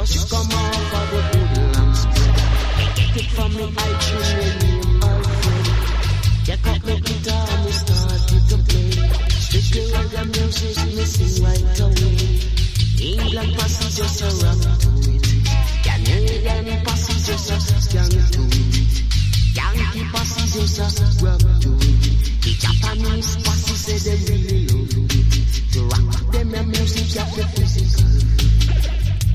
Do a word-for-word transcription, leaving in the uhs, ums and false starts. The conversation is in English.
Just come off of the woodlands spread. Get it from me, I tune your name, Alfred. Get up my guitar, me started to play. Stick the reggae music, me sing right away. England passage just a rock to it. Canadian passage just a scan to it. Yankee passage just a rub to it.